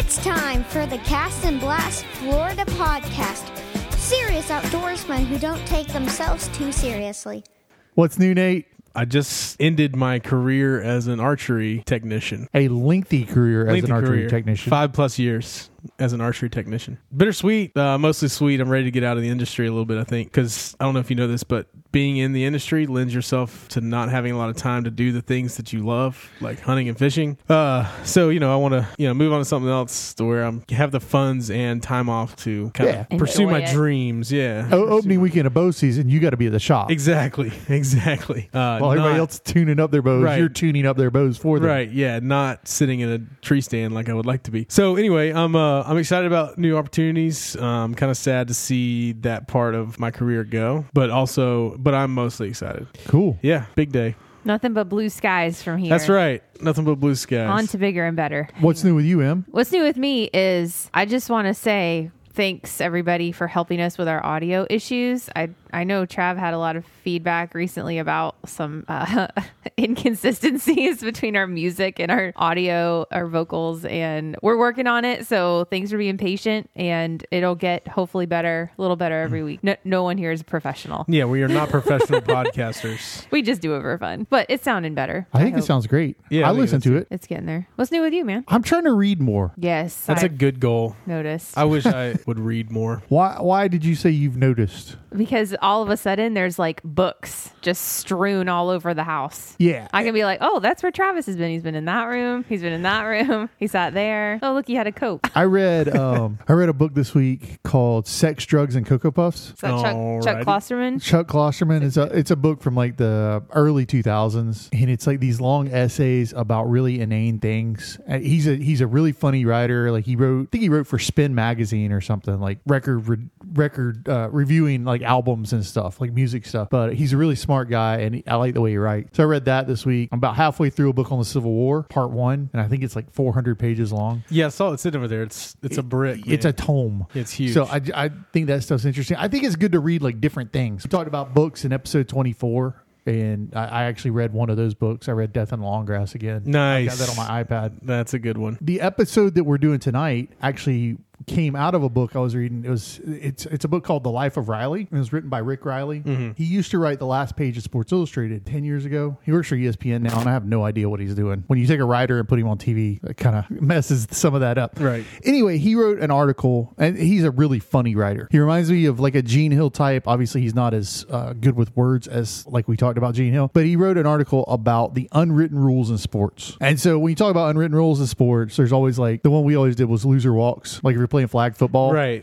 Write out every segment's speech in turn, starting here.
It's time for the Cast and Blast Florida podcast. Serious outdoorsmen who don't take themselves too seriously. What's new, Nate? I just ended my career as an archery technician. A lengthy career as an archery technician. 5+ years as an archery technician. Bittersweet, mostly sweet. I'm ready to get out of the industry a little bit, I think, because I don't know if you know this, but being in the industry lends yourself to not having a lot of time to do the things that you love, like hunting and fishing. So, I want to, move on to something else to where I have the funds and time off to kind of pursue my dreams. Yeah. Opening weekend of bow season, you got to be at the shop. Exactly. While everybody else tuning up their bows, you're tuning up their bows for them. Right. Yeah. Not sitting in a tree stand like I would like to be. So anyway, I'm excited about new opportunities. I'm kind of sad to see that part of my career go, but I'm mostly excited. Cool. Yeah. Big day. Nothing but blue skies from here. That's right. Nothing but blue skies. On to bigger and better. What's new with you, Em? What's new with me is I just want to say thanks everybody for helping us with our audio issues. I know Trav had a lot of feedback recently about some inconsistencies between our music and our audio, our vocals, and we're working on it. So thanks for being patient, and it'll get hopefully better, a little better every week. No one here is professional. Yeah, we are not professional podcasters. We just do it for fun, but it's sounding better. I think it sounds great. Yeah, I listened to it. It's getting there. What's new with you, man? I'm trying to read more. Yes. That's a good goal. Noticed. I wish I would read more. Why did you say you've noticed? Because all of a sudden there's like books just strewn all over the house. Yeah. I can be like, oh, that's where Travis has been. He's been in that room. He's been in that room. He sat there. Oh, look, he had a coat. I read a book this week called Sex, Drugs, and Cocoa Puffs. Is that Chuck Klosterman? Chuck Klosterman. It's a book from like the early 2000s, and it's like these long essays about really inane things. He's a really funny writer. Like I think he wrote for Spin magazine or something, like record reviewing like albums and stuff, like music stuff. But he's a really smart guy, and I like the way he writes. So I read that this week. I'm about halfway through a book on the Civil War, part 1, and I think it's like 400 pages long. Yeah, I saw it sitting over there. It's a brick. It's a tome. It's huge. So I think that stuff's interesting. I think it's good to read like different things. We talked about books in episode 24. And I actually read one of those books. I read Death in the Long Grass again. Nice. I got that on my iPad. That's a good one. The episode that we're doing tonight actually came out of a book I was reading. It's a book called The Life of Riley. It was written by Rick Riley. Mm-hmm. He used to write the last page of Sports Illustrated 10 years ago. He works for ESPN now, and I have no idea what he's doing. When you take a writer and put him on TV, it kind of messes some of that up. Right. Anyway, he wrote an article, and he's a really funny writer. He reminds me of like a Gene Hill type. Obviously, he's not as good with words as like we talked about Gene Hill, but he wrote an article about the unwritten rules in sports. And so when you talk about unwritten rules in sports, there's always like the one we always did was loser walks. Like if you're playing flag football. Right.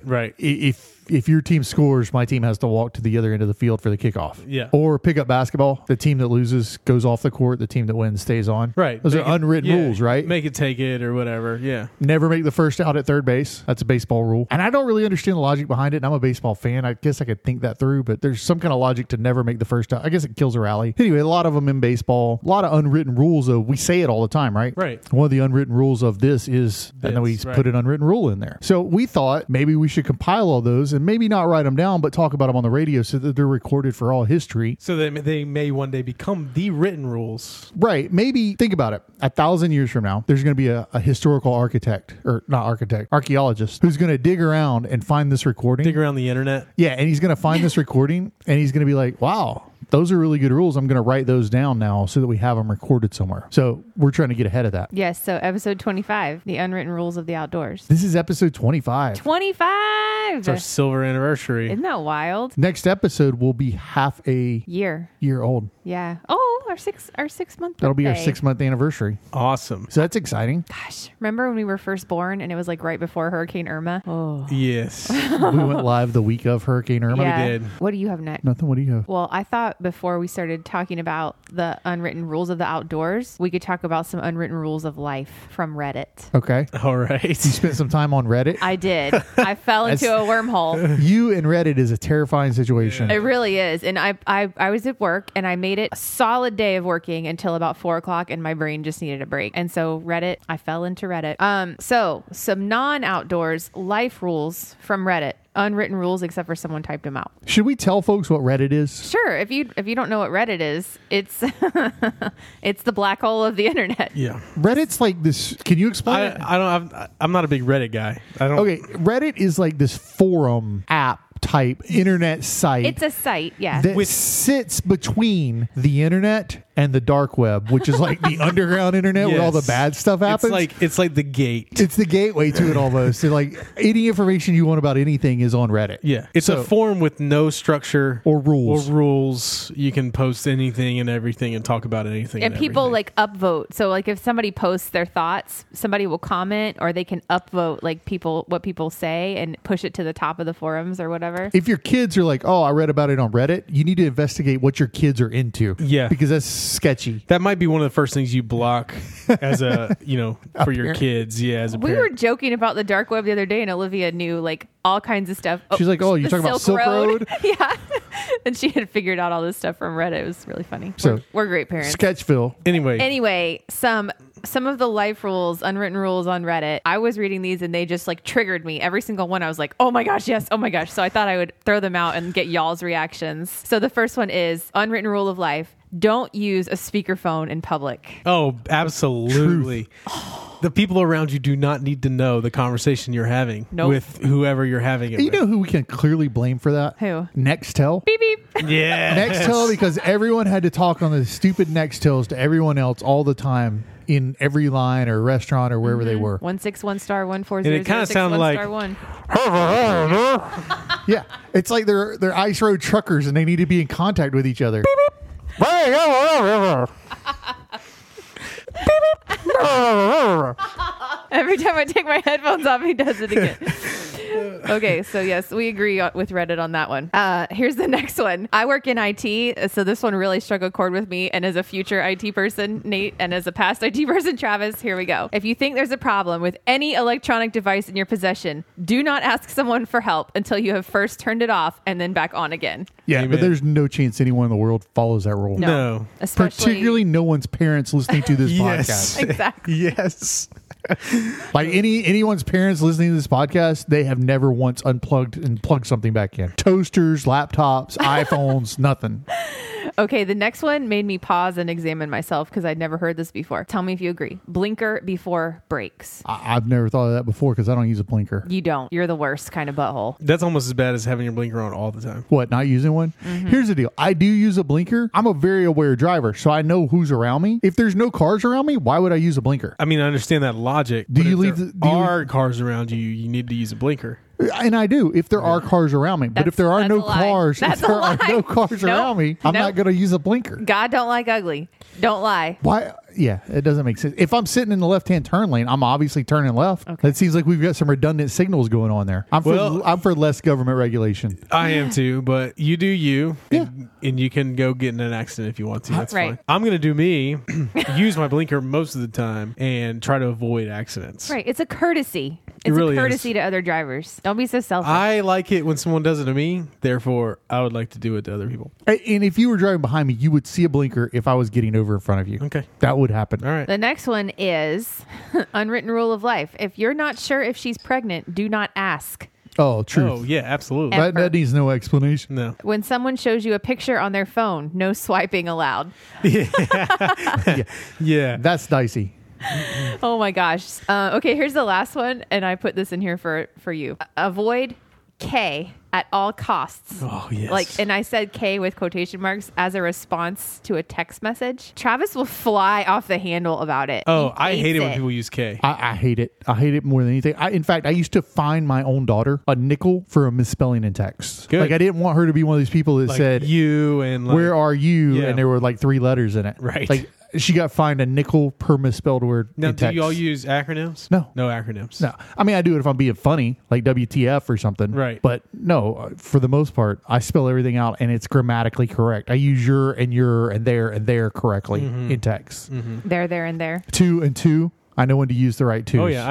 If your team scores, my team has to walk to the other end of the field for the kickoff. Yeah. Or pickup basketball. The team that loses goes off the court. The team that wins stays on. Right. Those are unwritten rules, right? Make it take it or whatever. Yeah. Never make the first out at third base. That's a baseball rule. And I don't really understand the logic behind it. And I'm a baseball fan. I guess I could think that through, but there's some kind of logic to never make the first out. I guess it kills a rally. Anyway, a lot of them in baseball. A lot of unwritten rules, though. We say it all the time, right? Right. One of the unwritten rules of this is, and then we put an unwritten rule in there. So we thought maybe we should compile all those and maybe not write them down, but talk about them on the radio so that they're recorded for all history. So that they may one day become the written rules. Right. Maybe think about it. 1,000 years from now, there's going to be a historical archaeologist who's going to dig around and find this recording. Dig around the internet. Yeah. And he's going to find this recording and he's going to be like, wow, those are really good rules. I'm going to write those down now so that we have them recorded somewhere. So we're trying to get ahead of that. Yes. So episode 25, the unwritten rules of the outdoors. This is episode 25. 25. It's our silver anniversary. Isn't that wild? Next episode will be half a year old. Yeah. Oh, our 6 month. That'll be our 6 month anniversary. Awesome. So that's exciting. Gosh, remember when we were first born and it was like right before Hurricane Irma? Oh, yes. We went live the week of Hurricane Irma. yeah. We did. What do you have next? Nothing. What do you have? Well, I thought before we started talking about the unwritten rules of the outdoors, we could talk about some unwritten rules of life from Reddit. Okay. All right. You spent some time on Reddit? I did. I fell into a wormhole. You and Reddit is a terrifying situation. It really is. And I was at work and I made it a solid day day of working until about 4:00, and my brain just needed a break. And so Reddit, I fell into Reddit. So some non-outdoors life rules from Reddit. Unwritten rules, except for someone typed them out. Should we tell folks what Reddit is? Sure. If you don't know what Reddit is, it's it's the black hole of the internet. Yeah. Reddit's like this. Can you explain it? I'm not a big Reddit guy. I don't. Okay, Reddit is like this forum app type internet site. It's a site, yeah. that sits between the internet and the dark web, which is like the underground internet where all the Yes. bad stuff happens. It's like the gate. It's the gateway to it almost. So like any information you want about anything is on Reddit. Yeah, it's So- a forum with no structure Or rules. Or rules. You can post anything and everything and talk about anything. And people like upvote. So like if somebody posts their thoughts, somebody will comment, or they can upvote like what people say and push it to the top of the forums or whatever. If your kids are like, oh, I read about it on Reddit, you need to investigate what your kids are into. Yeah. Because that's sketchy. That might be one of the first things you block as a for your parent. kids. Yeah, as a We were parent. joking about the dark web the other day, and Olivia knew like all kinds of stuff. She's like, oh, you're the talking about Silk Road? Yeah. And she had figured out all this stuff from Reddit. It was really funny. So- we're great parents. Sketchville. Anyway, some of the life rules, unwritten rules on Reddit, I was reading these and they just like triggered me. Every single one, I was like, oh my gosh, yes, oh my gosh. So I thought I would throw them out and get y'all's reactions. So the first one is unwritten rule of life. Don't use a speakerphone in public. Oh, absolutely. The people around you do not need to know the conversation you're having Nope. with whoever you're having it You with. know who we can clearly blame for that? Who? Nextel. Beep, beep. Yeah. Nextel, because everyone had to talk on the stupid Nextels to everyone else all the time in every line or restaurant or wherever they were. 161 star 140. And it kinda sounded like- star 1. Yeah, it's like they're ice road truckers and they need to be in contact with each other. Every time I take my headphones off, he does it again. Okay, so yes, we agree with Reddit on that one. Here's the next one. I work in IT, so this one really struck a chord with me. And as a future IT person, Nate, and as a past IT person, Travis, here we go. If you think there's a problem with any electronic device in your possession, do not ask someone for help until you have first turned it off and then back on again. Yeah, Amen. but there's no chance anyone in the world follows that rule. No. Especially, Particularly no one's parents listening to this Yes. podcast. Exactly. Yes. Like anyone's parents listening to this podcast, they have never once unplugged and plugged something back in. Toasters, laptops, iPhones, nothing. Okay, the next one made me pause and examine myself because I'd never heard this before. Tell me if you agree. Blinker before brakes. I've never thought of that before because I don't use a blinker. You don't. You're the worst kind of butthole. That's almost as bad as having your blinker on all the time. What, not using one? Here's the deal. I do use a blinker. I'm a very aware driver, so I know who's around me. If there's no cars around me, why would I use a blinker? I mean, I understand that logic. Do but you if leave there the- do you are cars around you, you need to use a blinker. And I do if there are cars around me. But if there are That's no a lie. cars, That's if there a are lie. no cars Nope. around me, I'm Nope. not going to use a blinker. God don't like ugly. Don't lie. Why? Yeah, it doesn't make sense. If I'm sitting in the left-hand turn lane, I'm obviously turning left. Okay. That seems like we've got some redundant signals going on there. I'm for less government regulation. I am too, but you do you. Yeah. And you can go get in an accident if you want to. That's Right. fine. I'm going to do me, use my blinker most of the time, and try to avoid accidents. Right. It's a courtesy. It's really a is. courtesy to other drivers. Don't be so selfish. I like it when someone does it to me. Therefore, I would like to do it to other people. And if you were driving behind me, you would see a blinker if I was getting over in front of you. Okay. That would happen. All right. The next one is unwritten rule of life. If you're not sure if she's pregnant, do not ask. Oh, truth. Oh, yeah, absolutely. And- That needs no explanation. No. When someone shows you a picture on their phone, no swiping allowed. Yeah. That's dicey. Oh my gosh. Okay, here's the last one, and I put this in here for you. Avoid K at all costs. Oh, yes. Like, and I said K with quotation marks as a response to a text message. Travis will fly off the handle about it. Oh, He I hate it hates when people use K. I hate it. I hate it more than anything. In fact, I used to fine my own daughter a nickel for a misspelling in text. Good. Like, I didn't want her to be one of these people that Like said, you and like, where are you? Yeah. And there were like 3 letters in it. Right. Like, she got fined a nickel per misspelled word Now, in do text. you all use acronyms? No. No acronyms. No. I mean, I do it if I'm being funny, like WTF or something. Right. But no, for the most part, I spell everything out and it's grammatically correct. I use your and there correctly in text. There, and there. Two and two. I know when to use the right twos. Oh yeah,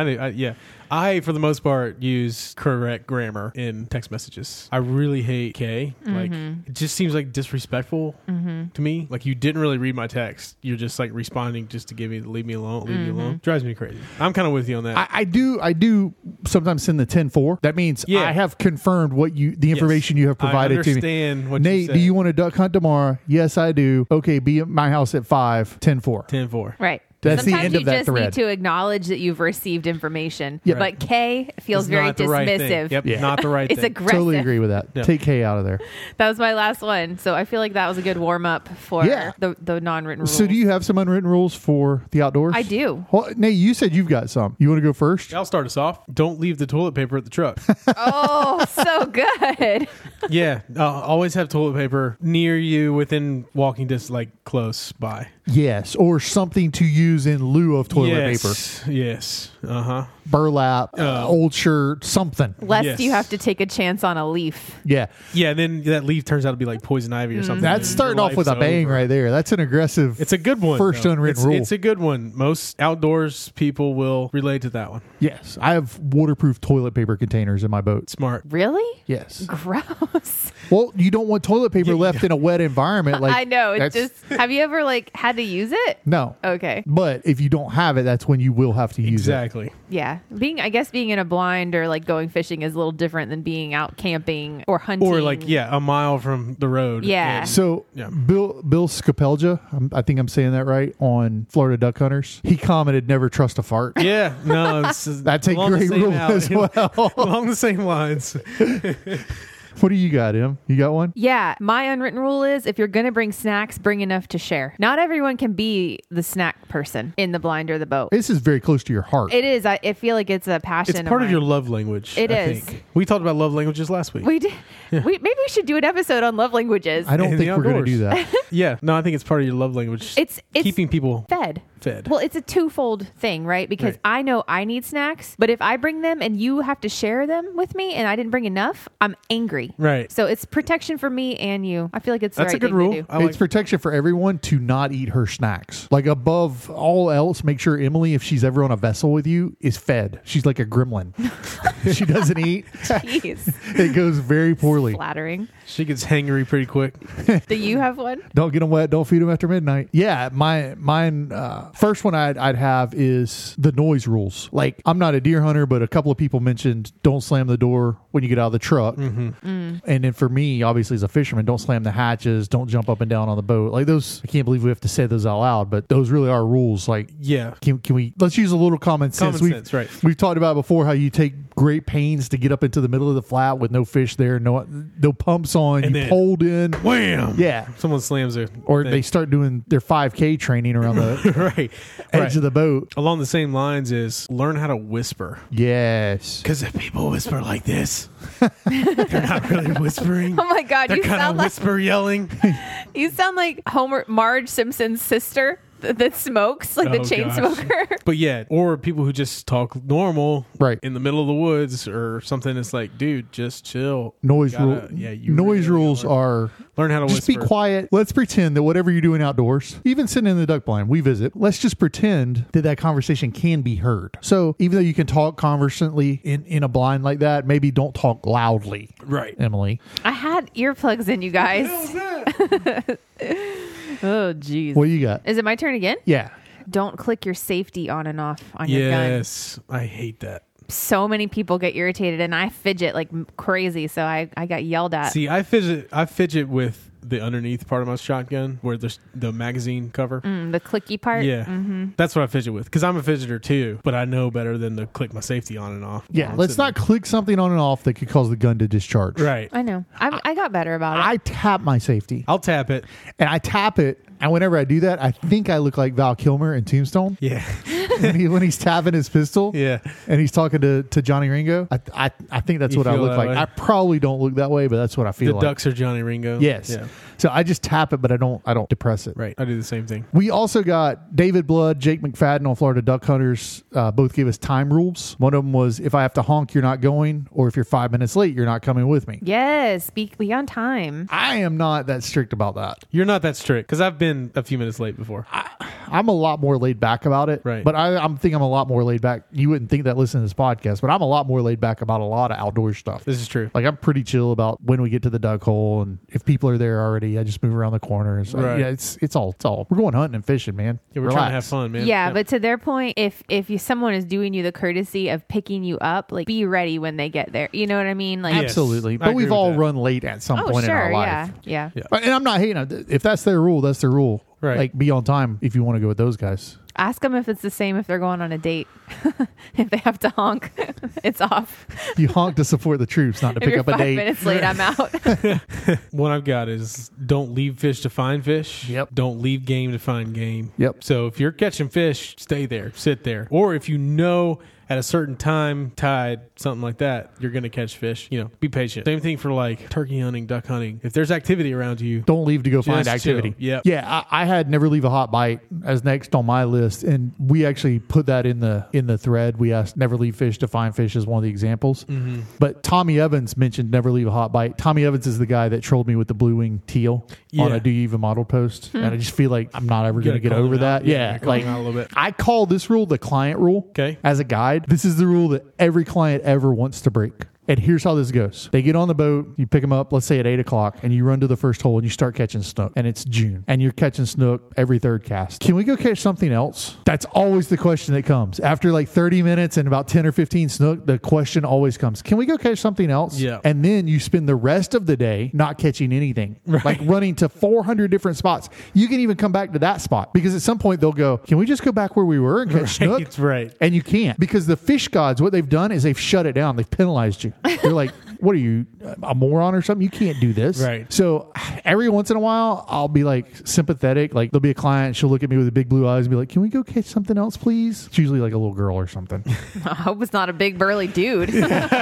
I for the most part use correct grammar in text messages. I really hate K. Like it just seems like disrespectful to me. Like you didn't really read my text. You're just like responding just to leave me alone. Drives me crazy. I'm kind of with you on that. I do sometimes send the 10-4. That means I have confirmed the information you have provided to me. I understand what Nate, you said. do you want to duck hunt tomorrow? Yes, I do. Okay, be at my house at 5, 10-4. 10-4. Right. That's Sometimes the end of that you just thread. need to acknowledge that you've received information. Yeah. But K feels It's very not the right thing. dismissive. Yep, Yeah. not the right It's thing. aggressive. Totally agree with that. Yeah. Take K out of there. That was my last one. So I feel like that was a good warm up for the non-written rules. So do you have some unwritten rules for the outdoors? I do. Well, Nate, you said you've got some. You want to go first? I'll start us off. Don't leave the toilet paper at the truck. Oh, so good. Yeah, always have toilet paper near you within walking distance, like close by. Yes, or something to use in lieu of toilet paper. Yes. Burlap, old shirt, something. Lest Yes. you have to take a chance on a leaf. Yeah. Yeah, and then that leaf turns out to be like poison ivy or something. That's starting Your off with a life's bang over. right there. That's an aggressive. It's a good one. First though. unwritten rule. It's a good one. Most outdoors people will relate to that one. Yes, I have waterproof toilet paper containers in my boat. Smart. Really? Yes. Gross. Well, you don't want toilet paper left in a wet environment. Like I know. It's that's- just, have you ever had to use it? no. Okay. But if you don't have it, that's when you will have to use Exactly. Yeah. I guess being in a blind or like going fishing is a little different than being out camping or hunting. Or like, a mile from the road. Yeah. it. And- So Yeah. Bill Scapelja, I think I'm saying that right, on Florida Duck Hunters, he commented, "Never trust a fart." yeah. No, That's a along the great same rule as well. Along the same lines. What do you got, Em? You got one? Yeah, my unwritten rule is if you're going to bring snacks, bring enough to share. Not everyone can be the snack person in the blind or the boat. This is very close to your heart. It is. I feel like it's a passion. It's part of mine. your love language. It I is. think. We talked about love languages last week. We did. Maybe we should do an episode on love languages. I don't In think the we're going to do outdoors. that. Yeah. No, I think it's part of your love language. It's keeping people fed. fed. Well, it's a twofold thing, right? Because Right. I know I need snacks, but if I bring them and you have to share them with me and I didn't bring enough, I'm angry. Right. So it's protection for me and you. I feel like it's the That's right a good thing rule. to do. I like It's protection for everyone to not eat her snacks. Like above all else, make sure Emily, if she's ever on a vessel with you, is fed. She's like a gremlin. She doesn't eat. Jeez. It goes very poorly. Flattering. She gets hangry pretty quick. Do you have one? Don't get them wet. Don't feed them after midnight. Yeah, mine. First one I'd have is the noise rules. Like I'm not a deer hunter, but a couple of people mentioned don't slam the door when you get out of the truck. And then for me, obviously as a fisherman, don't slam the hatches. Don't jump up and down on the boat. Like those, I can't believe we have to say those out loud, but those really are rules. Like Yeah. can we? Let's use a little common sense. Common sense, right. We've talked about before how you take great pains to get up into the middle of the flat with no fish there, no pumps on, And you then- pulled in. Wham. Yeah. Someone slams her. Or they start doing their 5K training around the right. edge of the boat. Along the same lines is learn how to whisper. Yes. Because if people whisper like this, they're not really whispering. Oh my God, They're you kind of sound like whisper yelling. you sound like Marge Simpson's sister that smokes, like the Oh, chain gosh. smoker. But yeah, or people who just talk normal, Right. in the middle of the woods or something. It's like, dude, just chill. Noise Gotta- rule. yeah, you Noise really rules are Learn how to just whisper. be quiet. Let's pretend that whatever you're doing outdoors, even sitting in the duck blind, we visit. Let's just pretend that conversation can be heard. So even though you can talk conversantly in a blind like that, maybe don't talk loudly. Right. Emily. I had earplugs in, you guys. Oh, jeez. What do you got? Is it my turn again? Yeah. Don't click your safety on and off on your gun. Yes, I hate that. So many people get irritated, and I fidget like crazy. So I got yelled at. See, I fidget with the underneath part of my shotgun where there's the magazine cover. The clicky part. Yeah, that's what I fidget with because I'm a fidgeter too. But I know better than to click my safety on and off. Yeah. I'm Let's sitting not click something on and off that could cause the gun to discharge. there. Right. I know. I got better about it. I tap my safety. I'll tap it. And I tap it, and whenever I do that, I think I look like Val Kilmer in Tombstone Yeah. when he's tapping his pistol. Yeah. And he's talking to Johnny Ringo. I think that's You what I feel look that like. way? I probably don't look that way, but that's what I feel The like. ducks are Johnny Ringo. Yes. Yeah. So I just tap it, but I don't depress it. Right. I do the same thing. We also got David Blood, Jake McFadden on Florida Duck Hunters. Both gave us time rules. One of them was if I have to honk, you're not going, or if you're 5 minutes late, you're not coming with me. Yes. Be on time. I am not that strict about that. You're not that strict because I've been a few minutes late before. I'm a lot more laid back about it. Right. But But I think I'm a lot more laid back. You wouldn't think that listening to this podcast, but I'm a lot more laid back about a lot of outdoor stuff. This is true. Like I'm pretty chill about when we get to the duck hole, and if people are there already, I just move around the corners. Right. Yeah, it's all. We're going hunting and fishing, man. Yeah, we're Relax. trying to have fun, man. Yeah, but to their point, if someone is doing you the courtesy of picking you up, like be ready when they get there. You know what I mean? Like, Yes, Absolutely. I But agree we've with all that. run late at some oh point in sure, our life. yeah. And I'm not hating. If that's their rule, that's their rule. Right. Like be on time if you want to go with those guys. Ask them if it's the same if they're going on a date. If they have to honk, it's off. You honk to support the troops, not to If pick you're up a 5 date. minutes late, I'm out. One I've got is don't leave fish to find fish. Yep. Don't leave game to find game. Yep. So if you're catching fish, stay there, sit there. Or if you know at a certain time, tide, something like that, you're going to catch fish, be patient. Same thing for like turkey hunting, duck hunting. If there's activity around you, Don't leave to go find Just activity. chill. Yep. Yeah, I had never leave a hot bite as next on my list, and we actually put that in the thread. We asked never leave fish to find fish as one of the examples. Mm-hmm. But Tommy Evans mentioned never leave a hot bite. Tommy Evans is the guy that trolled me with the blue wing teal on Yeah. a Do You Even Model post, and I just feel like I'm not ever going to gotta get call over him out. that. Yeah, Yeah, call like him out a little bit. I call this rule the client rule. Okay. As a guide, this is the rule that every client ever wants to break. And here's how this goes. They get on the boat, you pick them up, let's say at 8 o'clock, and you run to the first hole and you start catching snook. And it's June. And you're catching snook every third cast. Can we go catch something else? That's always the question that comes. After like 30 minutes and about 10 or 15 snook, the question always comes, can we go catch something else? Yeah. And then you spend the rest of the day not catching anything. Like running to 400 different spots. You can even come back to that spot because at some point they'll go, can we just go back where we were and catch snook? It's right. And you can't because the fish gods, what they've done is they've shut it down. They've penalized you. They're like, what are you, a moron or something? You can't do this. Right. So every once in a while, I'll be like sympathetic. Like there'll be a client, she'll look at me with the big blue eyes and be like, can we go catch something else, please? It's usually like a little girl or something. I hope it's not a big burly dude.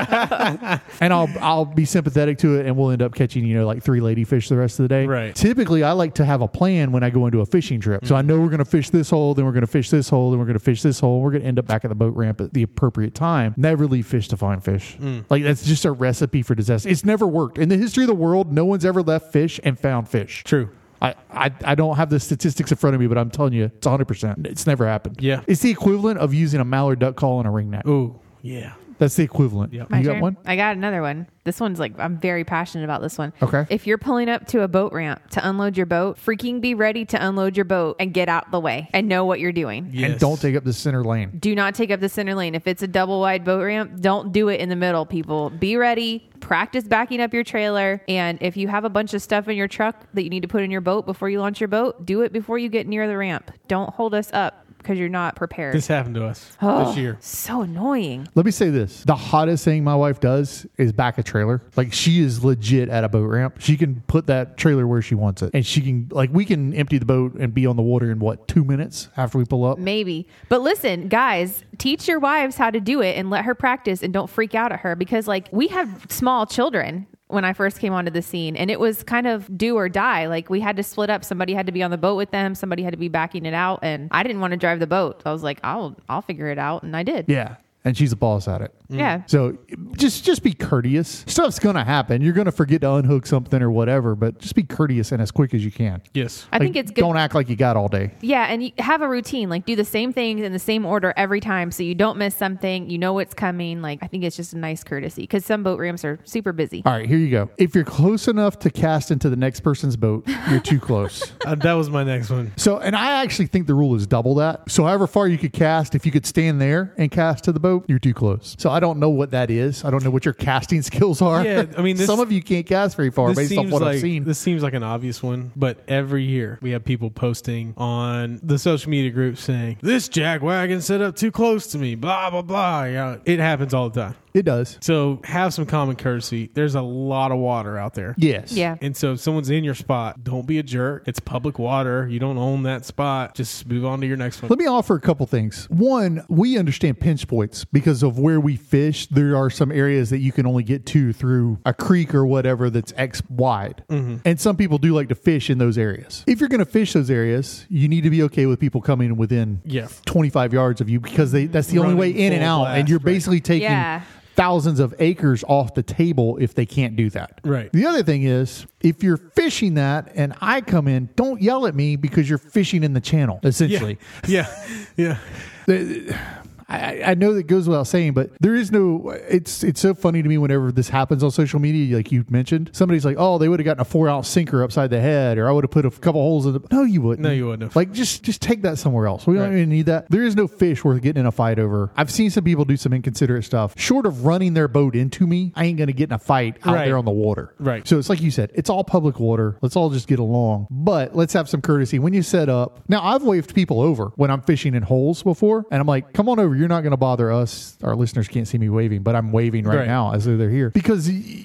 And I'll be sympathetic to it and we'll end up catching, like 3 ladyfish the rest of the day. Right. Typically, I like to have a plan when I go into a fishing trip. So I know we're going to fish this hole, then we're going to fish this hole, then we're going to fish this hole. We're going to end up back at the boat ramp at the appropriate time. Never leave fish to find fish. Like that's just a recipe for disaster. It's never worked. In the history of the world, no one's ever left fish and found fish. True. I don't have the statistics in front of me, but I'm telling you, it's 100%. It's never happened. Yeah. It's the equivalent of using a mallard duck call on a ring net. Ooh, yeah. That's the equivalent. Yep. You My got turn? one? I got another one. This one's like, I'm very passionate about this one. Okay. If you're pulling up to a boat ramp to unload your boat, freaking be ready to unload your boat and get out the way and know what you're doing. Yes. And don't take up the center lane. Do not take up the center lane. If it's a double wide boat ramp, don't do it in the middle, people. Be ready. Practice backing up your trailer. And if you have a bunch of stuff in your truck that you need to put in your boat before you launch your boat, do it before you get near the ramp. Don't hold us up because you're not prepared. This happened to us this year. So annoying. Let me say this. The hottest thing my wife does is back a trailer. Like she is legit at a boat ramp. She can put that trailer where she wants it. And she can, like, we can empty the boat and be on the water in 2 minutes after we pull up? Maybe. But listen, guys, teach your wives how to do it and let her practice and don't freak out at her because like we have small children when I first came onto the scene and it was kind of do or die. Like we had to split up. Somebody had to be on the boat with them. Somebody had to be backing it out. And I didn't want to drive the boat. I was like, I'll figure it out. And I did. Yeah. And she's a boss at it. Yeah. So just be courteous. Stuff's going to happen. You're going to forget to unhook something or whatever, but just be courteous and as quick as you can. Yes. I think Like, it's good. Don't act like you got all day. Yeah, and you have a routine. Like do the same things in the same order every time, so you don't miss something. You know what's coming. Like I think it's just a nice courtesy because some boat ramps are super busy. All right, here you go. If you're close enough to cast into the next person's boat, you're too close. That was my next one. So, and I actually think the rule is double that. So however far you could cast, if you could stand there and cast to the boat, you're too close. So I don't know what that is. I don't know what your casting skills are. Yeah, I mean, some of you can't cast very far based on what I've seen. This seems like an obvious one, but every year we have people posting on the social media group saying, this jack wagon set up too close to me, blah, blah, blah. Yeah, it happens all the time. It does. So have some common courtesy. There's a lot of water out there. Yes. Yeah. And so if someone's in your spot, don't be a jerk. It's public water. You don't own that spot. Just move on to your next one. Let me offer a couple things. One, we understand pinch points because of where we fish. There are some areas that you can only get to through a creek or whatever that's X wide. Mm-hmm. And some people do like to fish in those areas. If you're going to fish those areas, you need to be okay with people coming within 25 yards of you because that's the only way Running in and full out. blast, And you're right. basically taking Yeah. thousands of acres off the table if they can't do that. Right. The other thing is, if you're fishing that and I come in, don't yell at me because you're fishing in the channel, essentially. Yeah. I know that goes without saying, but there is no. It's so funny to me whenever this happens on social media, like you mentioned. Somebody's like, "Oh, they would have gotten a 4-ounce sinker upside the head, or I would have put a couple holes in the." No, you wouldn't. No, you wouldn't have. Like, just take that somewhere else. We don't even need that. There is no fish worth getting in a fight over. I've seen some people do some inconsiderate stuff. Short of running their boat into me, I ain't gonna get in a fight out there on the water. Right. So it's like you said, it's all public water. Let's all just get along, but let's have some courtesy when you set up. Now, I've waved people over when I'm fishing in holes before, and I'm like, "Come on over. You're not gonna bother us." Our listeners can't see me waving, but I'm waving right now as though they're here because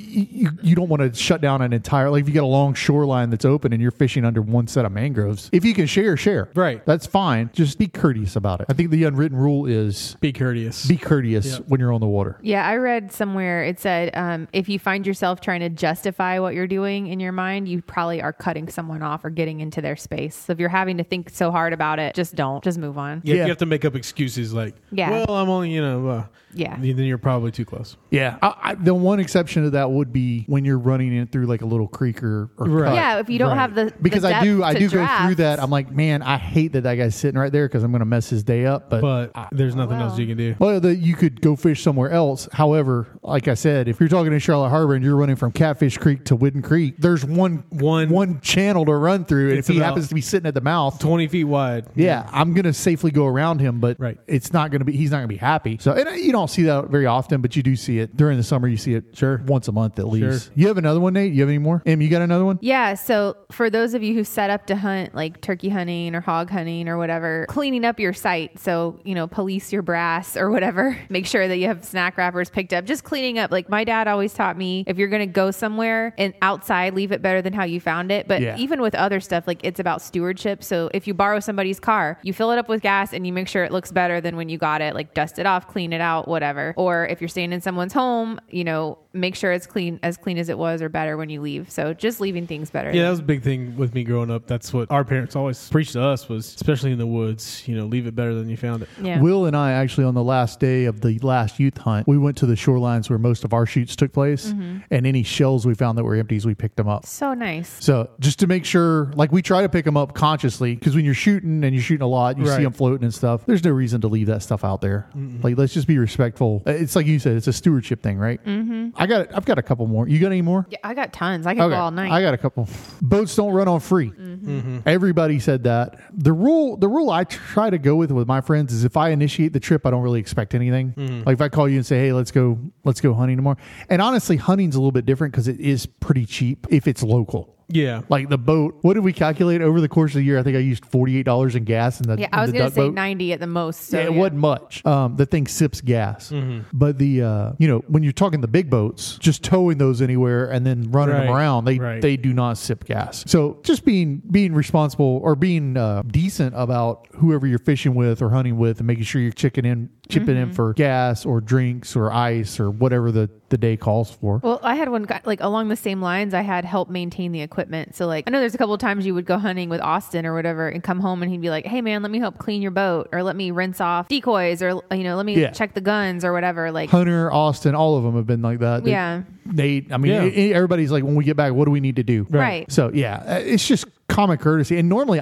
you don't want to shut down an entire, like if you got a long shoreline that's open and you're fishing under one set of mangroves, if you can share. Right. That's fine. Just be courteous about it. I think the unwritten rule is be courteous. Be courteous when you're on the water. Yeah, I read somewhere it said if you find yourself trying to justify what you're doing in your mind, you probably are cutting someone off or getting into their space. So if you're having to think so hard about it, just don't. Just move on. Yeah. You have to make up excuses like, well, I'm only, then you're probably too close. Yeah. The one exception to that would be when you're running in through like a little creek or cut. Yeah, if you don't have the because the I do go draft. through that. I'm like, man, I hate that guy's sitting right there because I'm going to mess his day up. But there's nothing else you can do. Well, you could go fish somewhere else. However, like I said, if you're talking in Charlotte Harbor and you're running from Catfish Creek to Whidden Creek, there's one channel to run through, and if he happens to be sitting at the mouth, 20 feet wide, I'm going to safely go around him. But it's not going to be. He's not going to be happy. So, and you don't see that very often, but you do see it during the summer. You see it once a month at least. You have another one, Nate? You have any more? Em, you got another one? Yeah. So for those of you who set up to hunt like turkey hunting or hog hunting or whatever, cleaning up your site. So, police your brass or whatever. Make sure that you have snack wrappers picked up. Just cleaning up. Like my dad always taught me, if you're going to go somewhere and outside, leave it better than how you found it. But even with other stuff, like it's about stewardship. So if you borrow somebody's car, you fill it up with gas and you make sure it looks better than when you got it. Like dust it off, clean it out, whatever. Or if you're staying in someone's home, make sure it's clean as it was or better when you leave. So just leaving things better. Yeah, that was a big thing with me growing up. That's what our parents always preached to us was, especially in the woods, leave it better than you found it. Yeah. Will and I actually on the last day of the last youth hunt, we went to the shorelines where most of our shoots took place, and any shells we found that were empties, we picked them up. So nice. So just to make sure, like we try to pick them up consciously, because when you're shooting and you're shooting a lot, you see them floating and stuff. There's no reason to leave that stuff out there. Like, let's just be respectful. It's like you said, it's a stewardship thing, right? I've got a couple more. You got any more? Yeah, I got tons. I could go all night. I got a couple. Boats don't run on free. Everybody said that. The rule I try to go with my friends is if I initiate the trip, I don't really expect anything. Like if I call you and say, hey, let's go hunting tomorrow. And honestly, hunting's a little bit different because it is pretty cheap if it's local. Yeah. Like the boat, what did we calculate over the course of the year? I think I used $48 in gas in the I was going to say boat. 90 at the most. So it wasn't much. The thing sips gas. But the when you're talking the big boats, just towing those anywhere and then running them around, they do not sip gas. So just being responsible or being decent about whoever you're fishing with or hunting with and making sure you're chipping in for gas or drinks or ice or whatever the day calls for. Well, I had one guy, like along the same lines. I had help maintain the equipment. So like, I know there's a couple of times you would go hunting with Austin or whatever and come home and he'd be like, hey man, let me help clean your boat or let me rinse off decoys or, let me check the guns or whatever. Like Hunter, Austin, all of them have been like that. Everybody's like, when we get back, what do we need to do? Right. So it's just common courtesy. And normally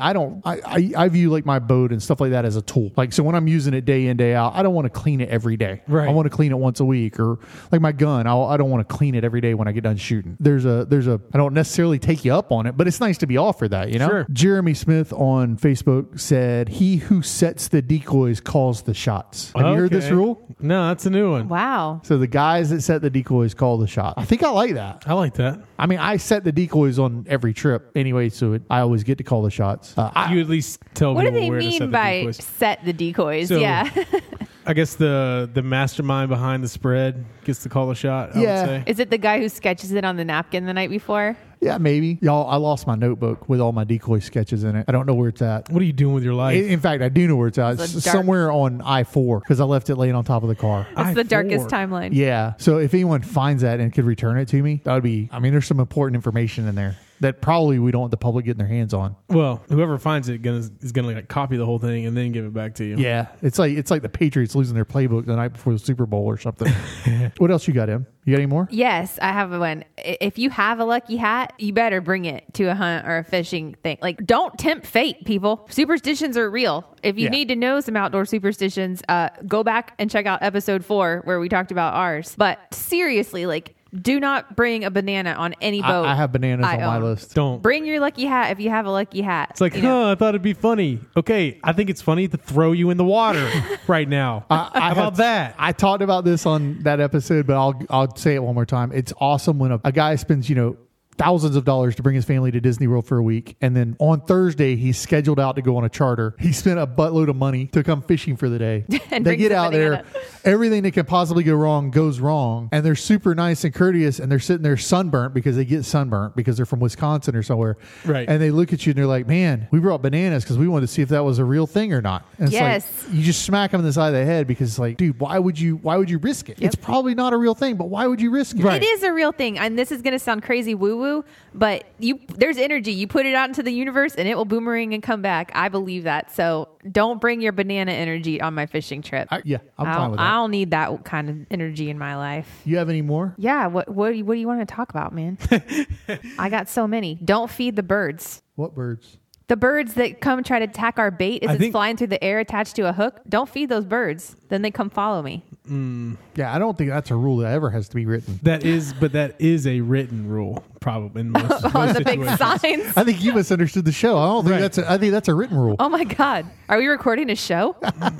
I view like my boat and stuff like that as a tool. Like, so when I'm using it day in, day out, I don't want to clean it every day. Right. I want to clean it once a week, or like my gun. I don't want to clean it every day when I get done shooting. There's a, I don't necessarily take you up on it, but it's nice to be offered that, Sure. Jeremy Smith on Facebook said, he who sets the decoys calls the shots. Have you heard this rule? No, that's a new one. Wow. So the guys that set the decoys call the shot. I think I like that. I like that. I mean, I set the decoys on every trip anyway, so I always get to call the shots. You at least tell what do people they where to mean set the by decoys. set the decoys? So, yeah. I guess the mastermind behind the spread gets to call the shot, I would say. Is it the guy who sketches it on the napkin the night before? Yeah, maybe. Y'all, I lost my notebook with all my decoy sketches in it. I don't know where it's at. What are you doing with your life? In fact, I do know where it's at. It's somewhere on I-4 because I left it laying on top of the car. That's the darkest timeline. Yeah. So if anyone finds that and could return it to me, that would be, there's some important information in there. that probably we don't want the public getting their hands on. Well, whoever finds it is gonna like copy the whole thing and then give it back to you. Yeah, it's like the Patriots losing their playbook the night before the Super Bowl or something. What else you got, Em? You got any more? Yes, I have one. If you have a lucky hat, you better bring it to a hunt or a fishing thing. Like, don't tempt fate, people. Superstitions are real. If you need to know some outdoor superstitions, go back and check out episode 4 where we talked about ours. But seriously, like, do not bring a banana on any boat. I have bananas on my list. Don't. Bring your lucky hat if you have a lucky hat. It's like, I thought it'd be funny. Okay, I think it's funny to throw you in the water right now. How about that? I talked about this on that episode, but I'll say it one more time. It's awesome when a guy spends, thousands of dollars to bring his family to Disney World for a week. And then on Thursday, he's scheduled out to go on a charter. He spent a buttload of money to come fishing for the day. And they get out banana. there. Everything that can possibly go wrong goes wrong. And they're super nice and courteous. And they're sitting there sunburnt because they get sunburnt because they're from Wisconsin or somewhere. Right. And they look at you and they're like, man, we brought bananas because we wanted to see if that was a real thing or not. And it's Yes. like, you just smack them in the side of the head because it's like, dude, why would you risk it? Yep. It's probably not a real thing, but why would you risk it? Right. It is a real thing. And this is going to sound crazy woo-woo, but there's energy. You put it out into the universe and it will boomerang and come back. I believe that. So don't bring your banana energy on my fishing trip. I'm fine with that. I don't need that kind of energy in my life. You have any more? Yeah. What do you want to talk about, man? I got so many. Don't feed the birds. What birds? The birds that come try to attack our bait as it's flying through the air attached to a hook. Don't feed those birds. Then they come follow me. Yeah, I don't think that's a rule that ever has to be written. That is a written rule, probably in most On the big situations. signs. I think you misunderstood the show. I don't think Right. I think that's a written rule. Oh my God. Are we recording a show?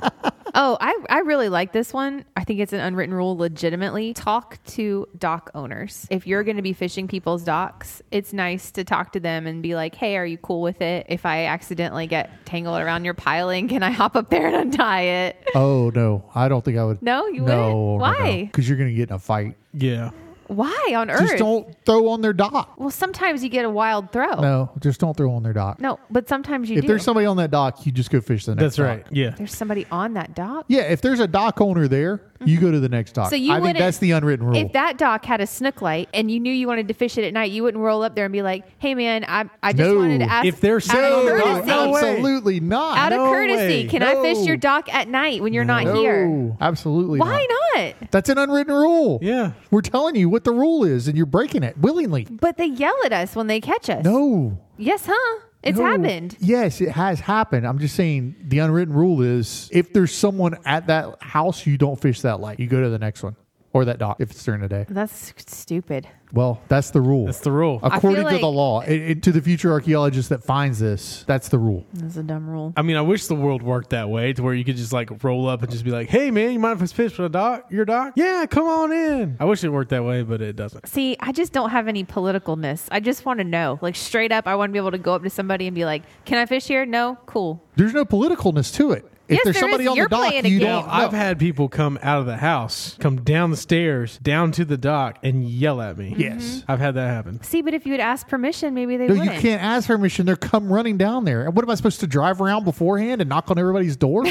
I really like this one. I think it's an unwritten rule legitimately. Talk to dock owners. If you're going to be fishing people's docks, it's nice to talk to them and be like, hey, are you cool with it? If I accidentally get tangled around your piling, can I hop up there and untie it? Oh no, I don't think I would. No, you No, wouldn't? Why? Because you're going to get in a fight. Yeah. Why on Just earth? don't throw on their dock. Well, sometimes you get a wild throw. No, just don't throw on their dock. No, but sometimes you If do. there's somebody on that dock, you just go fish the next That's dock. right. Yeah. There's somebody on that dock. Yeah, if there's a dock owner there, you go to the next dock. So you I think wouldn't- that's the unwritten rule. If that dock had a snook light and you knew you wanted to fish it at night, you wouldn't roll up there and be like, hey man, I just No. wanted to ask If they're out saying- of No, courtesy, no way. absolutely not. out of No courtesy, way. can I fish No. your dock at night when you're not no, here? absolutely Why not. not? That's an unwritten rule. Yeah. We're telling you what the rule is, and you're breaking it willingly. But they yell at us when they catch us. No. Yes, huh? It's No. happened. Yes, it has happened. I'm just saying the unwritten rule is if there's someone at that house, you don't fish that light. You go to the next one or that dock if it's during the day. That's stupid. Well, that's the rule. That's the rule. According feel to the like- law. To the future archeologist that finds this, that's the rule. That's a dumb rule. I mean, I wish the world worked that way to where you could just like roll up and just be like, hey man, you mind if I fish for your dock? Yeah, come on in. I wish it worked that way, but it doesn't. See, I just don't have any politicalness. I just want to know. Like straight up, I want to be able to go up to somebody and be like, can I fish here? No? Cool. There's no politicalness to it. If Yes, there's there somebody is. on You're the dock, playing a you game. don't. I've had people come out of the house, come down the stairs, down to the dock, and yell at me. Yes. I've had that happen. See, but if you would ask permission, maybe they No, wouldn't. you can't ask permission. They're come running down there. And what am I supposed to drive around beforehand and knock on everybody's door?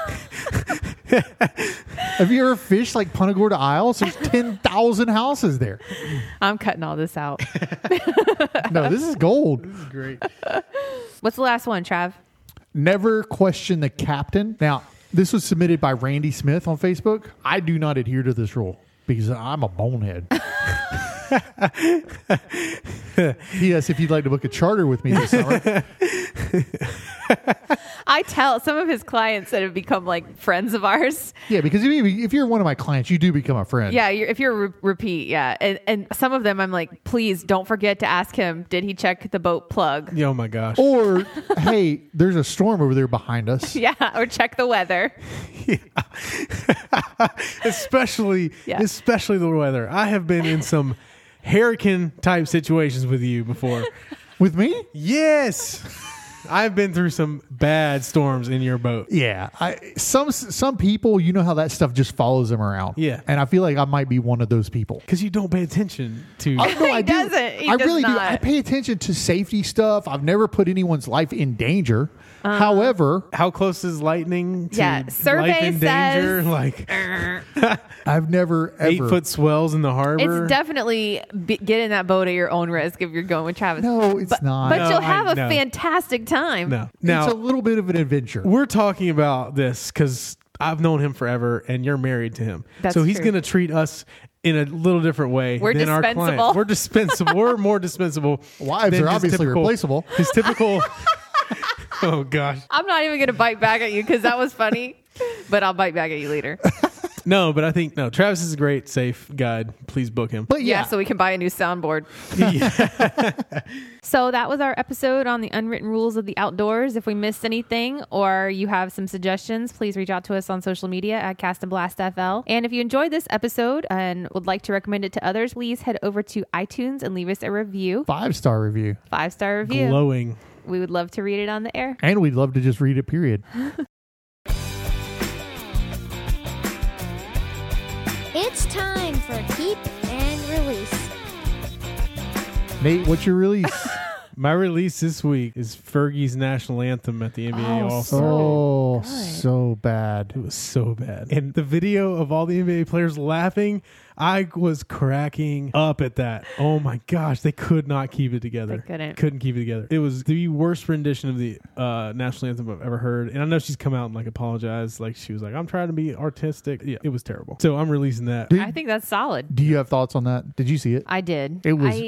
Have you ever fished like Punta Gorda Isles? There's 10,000 houses there. I'm cutting all this out. No, this is gold. Great. What's the last one, Trav? Never question the captain. Now, this was submitted by Randy Smith on Facebook. I do not adhere to this rule because I'm a bonehead. P.S. If you'd like to book a charter with me this summer. I tell some of his clients that have become like friends of ours. Yeah, because if you're one of my clients, you do become a friend. Yeah, if you're a repeat, yeah. And some of them I'm like, please don't forget to ask him, did he check the boat plug? Oh my gosh. Or, hey, there's a storm over there behind us. Yeah, or check the weather. especially the weather. I have been in some hurricane type situations with you before. With me? Yes. I've been through some bad storms in your boat. Yeah, some people, you know how that stuff just follows them around. Yeah. And I feel like I might be one of those people. Because you don't pay attention to. No, I do. doesn't. He I does really do. not. I pay attention to safety stuff. I've never put anyone's life in danger. However, How close is lightning to Yeah, survey life in danger? says- Like I've never ever 8-foot swells in the harbor. It's definitely get in that boat at your own risk if you're going with Travis. No, it's not. But No, you'll have a no. fantastic time. No. Now, it's a little bit of an adventure. we're talking about this because I've known him forever and you're married to him. That's so he's true. going to treat us in a little different way We're than our dispensable. clients. We're dispensable. We're more dispensable. Wives than are his obviously typical- replaceable. His typical. Oh, gosh. I'm not even going to bite back at you because that was funny, but I'll bite back at you later. No, but I think, Travis is a great, safe guide. Please book him. But Yeah, yeah, so we can buy a new soundboard. Yeah. So that was our episode on the unwritten rules of the outdoors. If we missed anything or you have some suggestions, please reach out to us on social media at Cast and Blast FL. And if you enjoyed this episode and would like to recommend it to others, please head over to iTunes and leave us a review. 5-star review. 5-star review. Glowing. We would love to read it on the air. And we'd love to just read it, period. It's time for Keep and Release. Nate, what's your release? My release this week is Fergie's national anthem at the NBA Oh, All-Star. Oh, good. so bad. It was so bad. And the video of all the NBA players laughing, I was cracking up at that. Oh my gosh, they could not keep it together. They couldn't. Couldn't keep it together. It was the worst rendition of the national anthem I've ever heard. And I know she's come out and like apologized. Like she was like, I'm trying to be artistic. Yeah, it was terrible. So I'm releasing that. Dude, I think that's solid. do you have thoughts on that? Did you see it? I did. It was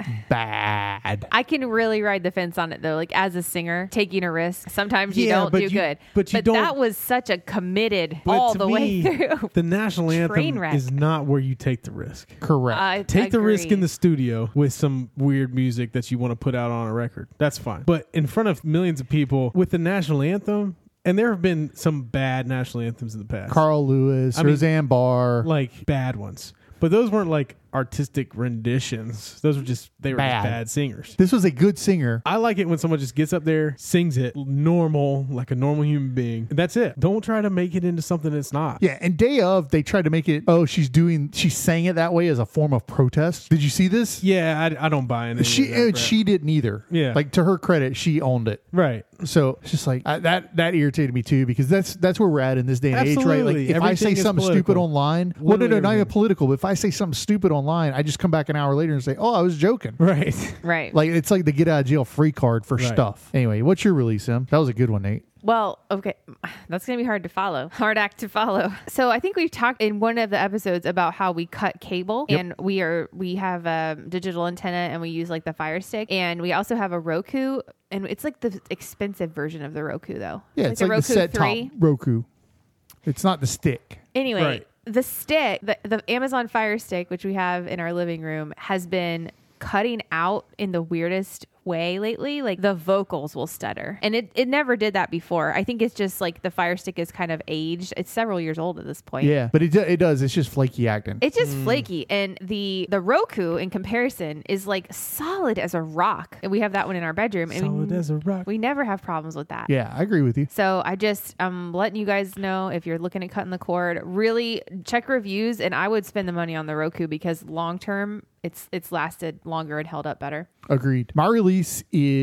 bad. I can really ride the fence on it though. Like as a singer, taking a risk. Sometimes you Yeah, don't but do you- good. but you don't- that was such a committed But all to the way me, through. The national Train anthem wreck. is not where you take the risk. Correct. I Take the risk agree. in the studio with some weird music that you want to put out on a record. That's fine. But in front of millions of people with the national anthem, and there have been some bad national anthems in the past. Carl Lewis, I mean, Roseanne Barr. like bad ones. But those weren't like artistic renditions. Those were just bad singers. This was a good singer. I like it when someone just gets up there, sings it normal, like a normal human being. And that's it. Don't try to make it into something it's not. Yeah, and day of, they tried to make it, she sang it that way as a form of protest. Did you see this? Yeah, I don't buy into She that crap. she didn't either. Yeah. Like, to her credit, she owned it. Right. So it's just like that irritated me too, because that's where we're at in this day and age, right? Like, Absolutely. if I say Everything is something stupid political. online, Literally not even everything. political, but if I say something stupid online, I just come back an hour later and say, I was joking. Right. Right. Like, it's like the get out of jail free card for Right. stuff. Anyway, what's your release, Em? That was a good one, Nate. Well, okay. That's going to be hard to follow. Hard act to follow. So I think we've talked in one of the episodes about how we cut cable Yep. and we have a digital antenna and we use like the Fire Stick, and we also have a Roku, and it's like the expensive version of the Roku though. Yeah, it's like the set top Roku. It's not the stick. Anyway, Right. the stick, the Amazon Fire Stick, which we have in our living room, has been cutting out in the weirdest way lately. Like the vocals will stutter, and it never did that before. I think it's just like the Fire Stick is kind of aged. It's several years old at this point. Yeah, but it does. It's just flaky acting. It's just flaky, and the Roku in comparison is like solid as a rock. And we have that one in our bedroom. and Solid as a rock. We never have problems with that. Yeah, I agree with you. So I'm letting you guys know, if you're looking at cutting the cord, really check reviews, and I would spend the money on the Roku because long term it's lasted longer and held up better. Agreed. My release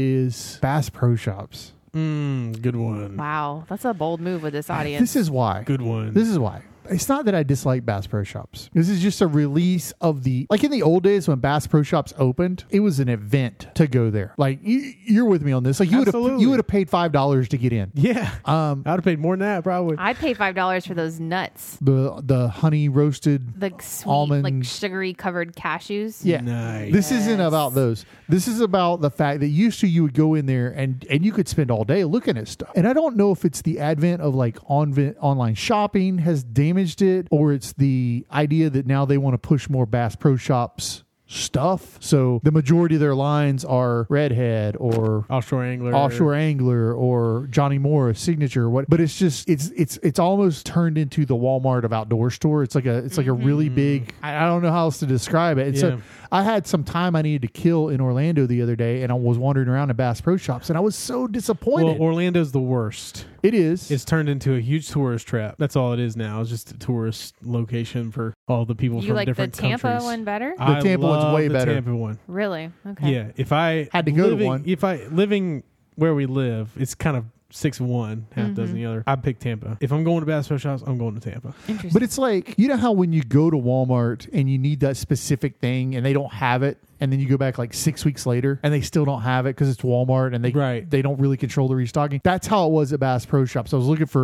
is Bass Pro Shops. Good one. Wow, that's a bold move with this audience. This is why. Good one. This is why. It's not that I dislike Bass Pro Shops. This is just a release of like in the old days when Bass Pro Shops opened, it was an event to go there. Like you're with me on this. Like you Absolutely. would have paid $5 to get in. Yeah. I would have paid more than that probably. I'd pay $5 for those nuts, The honey roasted. the sweet, Almond. like sugary covered cashews. Yeah. Nice. This isn't about those. This is about the fact that used to you would go in there and you could spend all day looking at stuff. And I don't know if it's the advent of like online shopping has damaged it, or it's the idea that now they want to push more Bass Pro Shops stuff. So the majority of their lines are Redhead or Offshore Angler. or Johnny Morris Signature. But it's just it's almost turned into the Walmart of outdoor store. It's like a really big. I don't know how else to describe it. And so I had some time I needed to kill in Orlando the other day, and I was wandering around in Bass Pro Shops, and I was so disappointed. Well, Orlando's the worst. It is. It's turned into a huge tourist trap. That's all it is now. It's just a tourist location for all the people You from like the different Tampa countries. one better? I The Tampa one's love way the better. Tampa one. Really? Okay. Yeah. If I Had to go to one. If I living where we live, it's kind of 6 of one, half dozen the other. I pick Tampa. If I'm going to Bass Pro Shops, I'm going to Tampa. Interesting. But it's like, you know how when you go to Walmart and you need that specific thing and they don't have it, and then you go back like 6 weeks later and they still don't have it because it's Walmart and they don't really control the restocking. That's how it was at Bass Pro Shops. I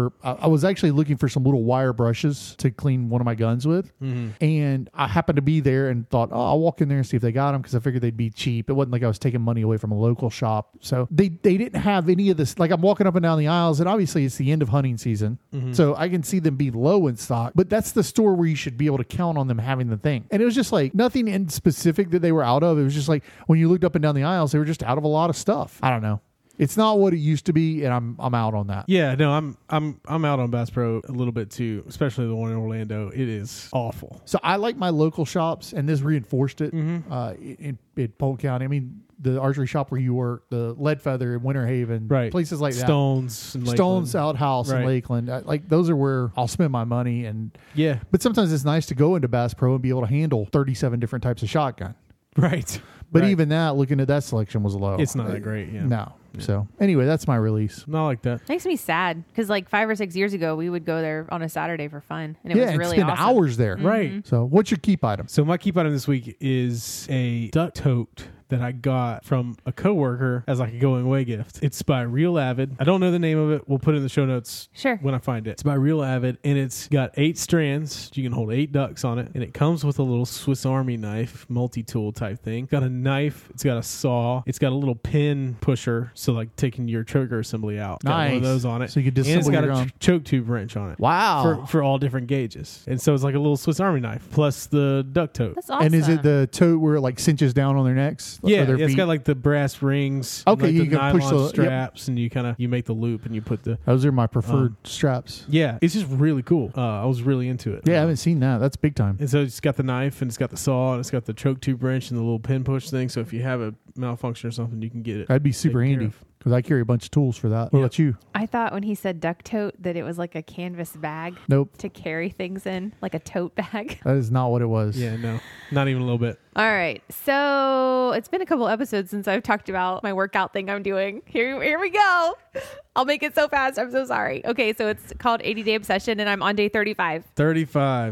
was actually looking for some little wire brushes to clean one of my guns with. And I happened to be there and thought, oh, I'll walk in there and see if they got them because I figured they'd be cheap. It wasn't like I was taking money away from a local shop. So they didn't have any of this. Like I'm walking up and down the aisles, and obviously it's the end of hunting season. So I can see them be low in stock, but that's the store where you should be able to count on them having the thing. And it was just like nothing in specific that they were out of. It was just like when you looked up and down the aisles, they were just out of a lot of stuff. I don't know. It's not what it used to be, and I'm out on that. Yeah, no, I'm out on Bass Pro a little bit too, especially the one in Orlando. It is awful. So I like my local shops, and this reinforced it in Polk County. I mean, the archery shop where you work, the Lead Feather in Winter Haven, Right. places like that. Stones Outhouse in Right. Lakeland. Like those are where I'll spend my money. Yeah, But sometimes it's nice to go into Bass Pro and be able to handle 37 different types of shotgun. right. But Right. even that, looking at that selection was low. It's not that great. Yeah, No. So anyway, that's my release. not like that. Makes me sad because like 5 or 6 years ago, we would go there on a Saturday for fun, and it Yeah, was and really spend awesome. hours there. Right. So what's your keep item? So my keep item this week is a duck tote that I got from a coworker as like a going away gift. It's by Real Avid. I don't know the name of it. We'll put it in the show notes Sure. when I find it. It's by Real Avid, and it's got 8 strands. You can hold 8 ducks on it, and it comes with a little Swiss Army knife, multi-tool type thing. Got a knife. It's got a saw. It's got a little pin pusher, so like taking your trigger assembly out. Got one Nice. of those on it. So you can and it's disassemble got your a own. choke tube wrench on it. Wow. For all different gauges. And so it's like a little Swiss Army knife plus the duck tote. That's awesome. And is it the tote where it like cinches down on their necks? Yeah, Or their it's feet? got like the brass rings. Okay, and, you like the can push nylon the- yep. straps, and you make the loop, and you put the. Those are my preferred straps. Yeah, it's just really cool. I was really into it. Yeah, I haven't seen that. That's big time. And so it's got the knife, and it's got the saw, and it's got the choke tube wrench, and the little pin push thing. So if you have a malfunction or something, you can get it. That'd be super taken care handy of. because I carry a bunch of tools for that. What Yep. about you? I thought when he said duck tote that it was like a canvas bag Nope. to carry things in, like a tote bag. That is not what it was. Yeah, no, not even a little bit. All right. So it's been a couple episodes since I've talked about my workout thing I'm doing. Here we go. I'll make it so fast. I'm so sorry. Okay. So it's called 80 Day Obsession, and I'm on day 35. 35.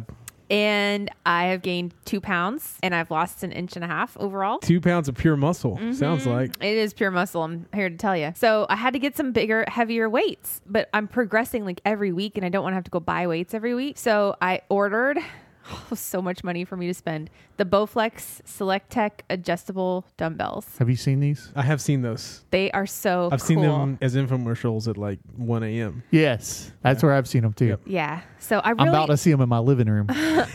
And I have gained 2 pounds, and I've lost 1.5 inches overall. 2 pounds of pure muscle. Sounds like. It is pure muscle. I'm here to tell you. So I had to get some bigger, heavier weights, but I'm progressing like every week, and I don't want to have to go buy weights every week. So I ordered so much money for me to spend the Bowflex Select Tech adjustable dumbbells. Have you seen these? I have seen those. They are so I've cool. seen them as infomercials at like 1 a.m. Yes. That's where I've seen them too. Yep. Yeah. So I I'm about really, to see them in my living room.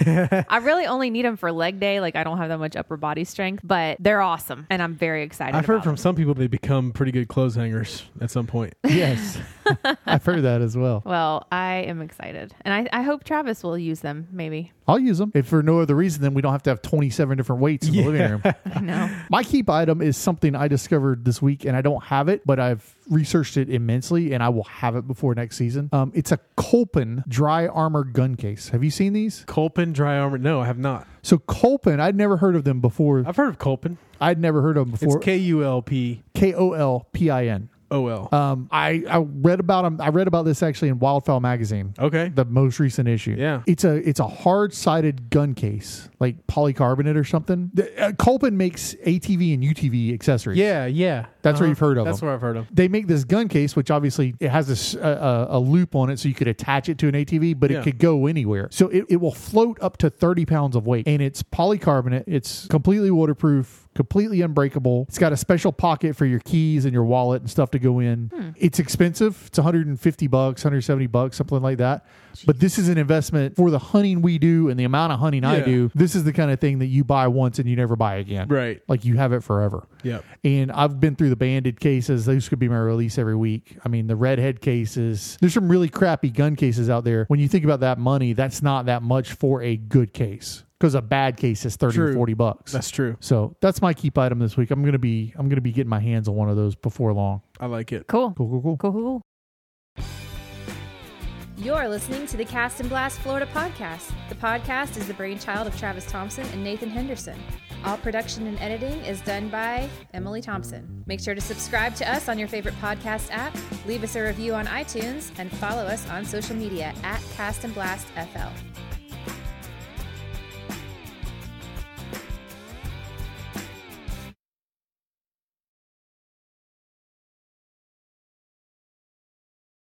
I really only need them for leg day. Like I don't have that much upper body strength, but they're awesome, and I'm very excited. I've heard about from them. some people they become pretty good clothes hangers at some point. Yes. I've heard that as well. Well, I am excited, and I hope Travis will use them. Maybe. I'll use them. If for no other reason, then we don't have to have 27 different weights in the living room. I know. My keep item is something I discovered this week, and I don't have it, but I've researched it immensely, and I will have it before next season. It's a Kolpin dry armor gun case. Have you seen these? Kolpin dry armor? No, I have not. So Kolpin, I'd never heard of them before. I've heard of Kolpin. I'd never heard of them before. It's KULPOL. Kolpin. I read about them. I read about this actually in Wildfowl magazine. Okay. The most recent issue. Yeah. It's a hard-sided gun case, like polycarbonate or something. Kolpin makes ATV and UTV accessories. Yeah. That's where you've heard of That's them. where I've heard of. They make this gun case, which obviously it has this a loop on it, so you could attach it to an ATV, but Yeah. it could go anywhere. So it will float up to 30 pounds of weight, and it's polycarbonate. It's completely waterproof, completely unbreakable. It's got a special pocket for your keys and your wallet and stuff to go in. It's expensive. It's $150, $170, something like that. But this is an investment for the hunting we do and the amount of hunting I Yeah. do. This is the kind of thing that you buy once and you never buy again. Right. Like you have it forever. Yep. And I've been through the banded cases. Those could be my release every week. I mean, the redhead cases. There's some really crappy gun cases out there. When you think about that money, that's not that much for a good case. because a bad case is 30 or $40. That's true. So that's my keep item this week. I'm gonna be getting my hands on one of those before long. I like it. Cool. Cool. You're listening to the Cast and Blast Florida podcast. The podcast is the brainchild of Travis Thompson and Nathan Henderson. All production and editing is done by Emily Thompson. Make sure to subscribe to us on your favorite podcast app, leave us a review on iTunes, and follow us on social media at Cast and Blast FL.